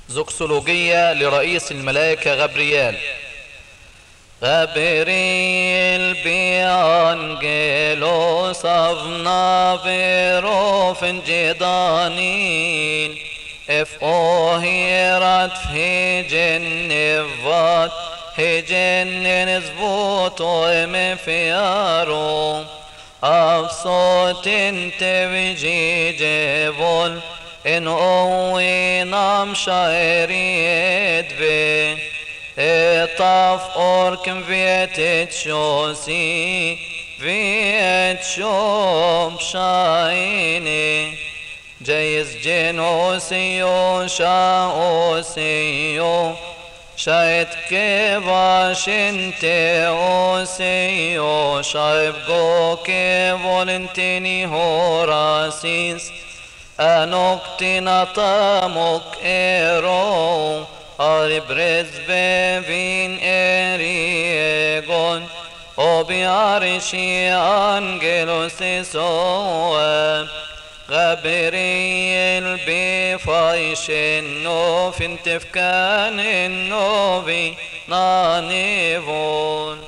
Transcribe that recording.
زوكسولوجية لرئيس الملائكة غبريال. غبريل بأنجيلوس أفنافيرو فنجدانين اف اوهيرات في جنفات هجن نزبوتو مفيارو أفصوت تبجي جبل إن أوي نام شايريد بي طاف أوركم فيت شوسي فيت شوم شايني جايز جنوسيو شاوسيو شايت كيفاش انتي اوسيو شايب جو كيفولنتيني هوراسيس انوكتنا طاموك ايرو اربرز بين اريغون وبيعرشي انجلوس سوى غبريل بفايش النوف انتفكان النوبي نانيفون